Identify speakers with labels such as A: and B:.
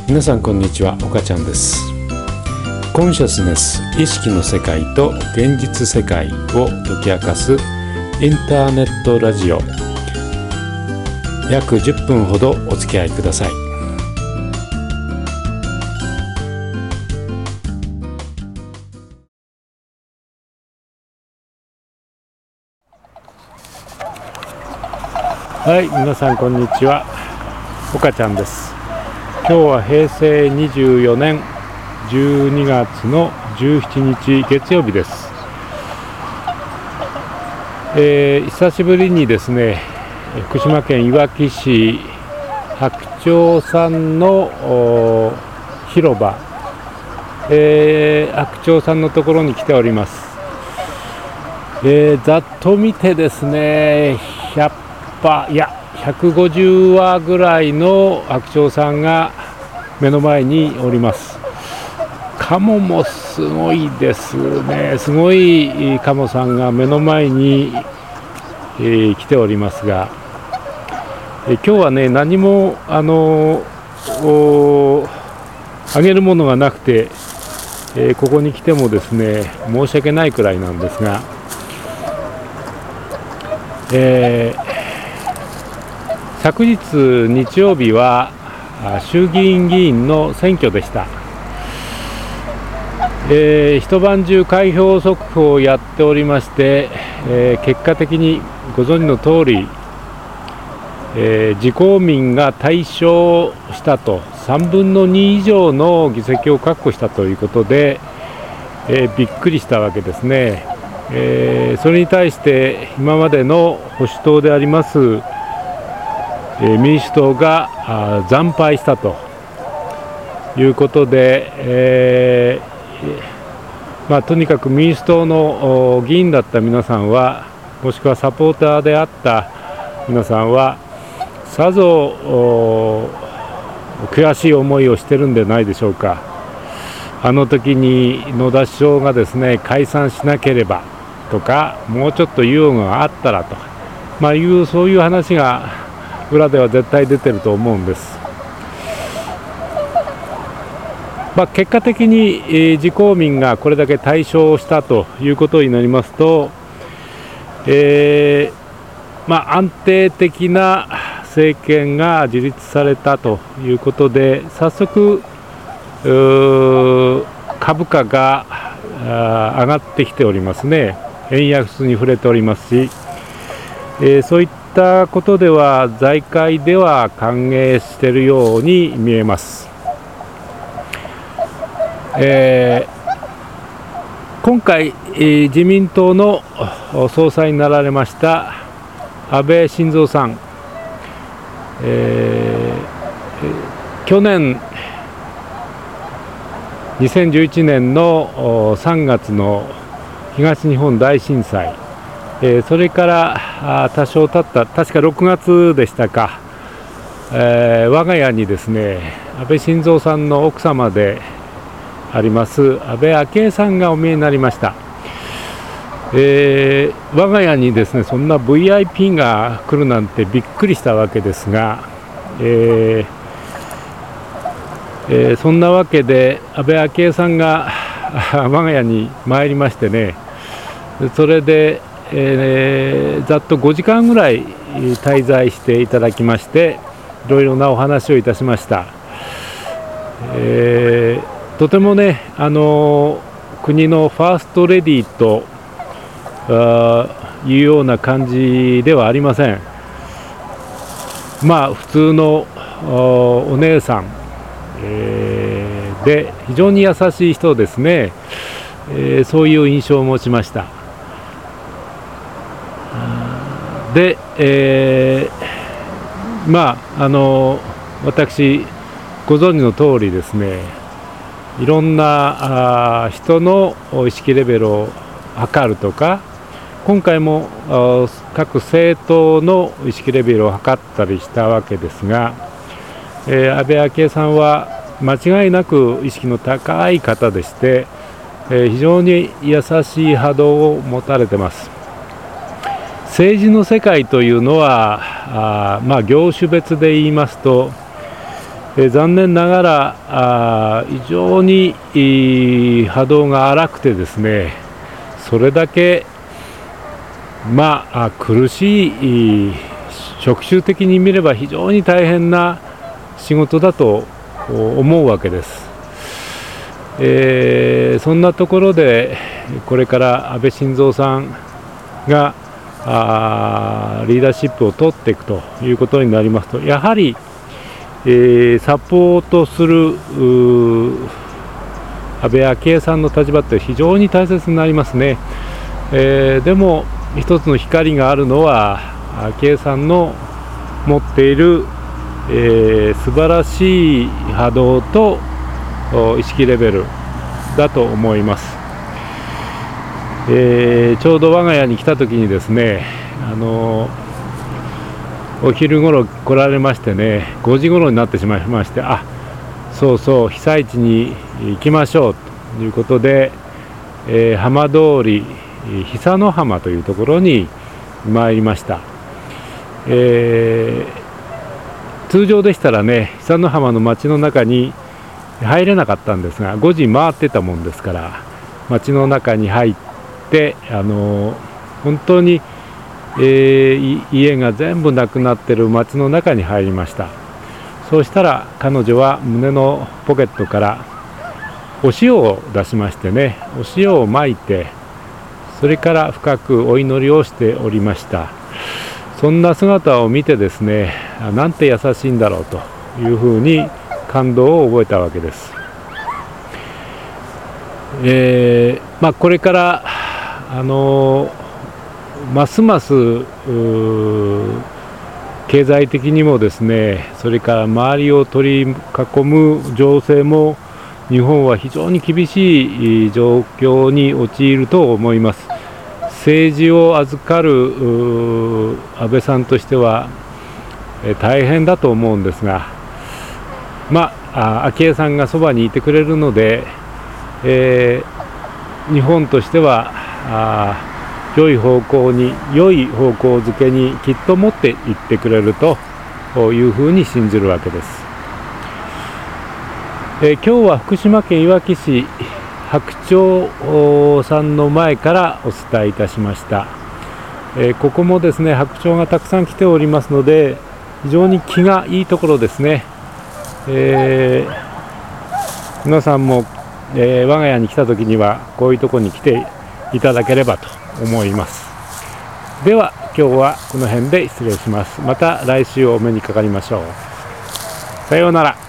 A: 皆さんこんにちは、岡ちゃんです。コンシャスネス、意識の世界と現実世界を解き明かすインターネットラジオ、約10分ほどお付き合いください。はい、皆さんこんにちは、岡ちゃんです。今日は平成24年12月の17日月曜日です。久しぶりにですね、福島県いわき市白鳥さんの広場、白鳥さんのところに来ております。ざっと見てですね、150羽ぐらいの白鳥さんが目の前におります。カモもすごいですね。すごいカモさんが目の前に、来ておりますが、今日はね、何もあげるものがなくて、ここに来てもですね、申し訳ないくらいなんですが、昨日日曜日は衆議院議員の選挙でした。一晩中開票速報をやっておりまして、結果的にご存知の通り、自公民が大勝したと、3分の2以上の議席を確保したということで、びっくりしたわけですね。それに対して今までの保守党であります民主党が惨敗したということで、とにかく民主党の議員だった皆さんは、もしくはサポーターであった皆さんは、さぞ悔しい思いをしてるんでないでしょうか。あの時に野田首相がですね、解散しなければとか、もうちょっと猶予があったらとか、そういう話が裏では絶対出てると思うんです。結果的に、自公民がこれだけ大勝したということになりますと、安定的な政権が樹立されたということで、早速株価が上がってきておりますね。円安に触れておりますし、そういったことでは財界では歓迎しているように見えます。今回、自民党の総裁になられました安倍晋三さん、去年2011年の3月の東日本大震災、それから多少経った、確か6月でしたか、我が家にですね、安倍晋三さんの奥様であります安倍昭恵さんがお見えになりました。我が家にですね、そんな VIP が来るなんてびっくりしたわけですが、そんなわけで安倍昭恵さんが我が家に参りましてね、それで、ざっと5時間ぐらい滞在していただきまして、いろいろなお話をいたしました。とてもね、国のファーストレディーというような感じではありません。普通のお姉さん、で非常に優しい人ですね。そういう印象を持ちました。で、私ご存知の通りですね、いろんな人の意識レベルを測るとか、今回も各政党の意識レベルを測ったりしたわけですが、安倍昭恵さんは間違いなく意識の高い方でして、非常に優しい波動を持たれてます。政治の世界というのは業種別で言いますと、 残念ながら非常に波動が荒くてですね、それだけ苦しい、職種的に見れば非常に大変な仕事だと思うわけです。そんなところでこれから安倍晋三さんがリーダーシップを取っていくということになりますと、やはりサポートする安倍昭恵さんの立場って非常に大切になりますね。でも一つの光があるのは昭恵さんの持っている、素晴らしい波動と意識レベルだと思います。ちょうど我が家に来た時にですね、お昼ごろ来られましてね、5時ごろになってしまいまして、そうそう被災地に行きましょうということで、浜通り久の浜というところに参りました。通常でしたらね、久の浜の町の中に入れなかったんですが、5時回ってたもんですから町の中に入って、本当に家が全部なくなってる町の中に入りました。そうしたら彼女は胸のポケットからお塩を出しましてね、お塩をまいて、それから深くお祈りをしておりました。そんな姿を見てですね、なんて優しいんだろうというふうに感動を覚えたわけです。これからますます経済的にもですね、それから周りを取り囲む情勢も日本は非常に厳しい状況に陥ると思います。政治を預かる安倍さんとしては大変だと思うんですが、昭恵さんがそばにいてくれるので、日本としては良い方向づけにきっと持っていってくれるというふうに信じるわけです。今日は福島県いわき市白鳥さんの前からお伝えいたしました。ここもですね、白鳥がたくさん来ておりますので、非常に気がいいところですね。皆さんも、我が家に来た時にはこういうところに来ていただければと思います。では今日はこの辺で失礼します。また来週お目にかかりましょう。さようなら。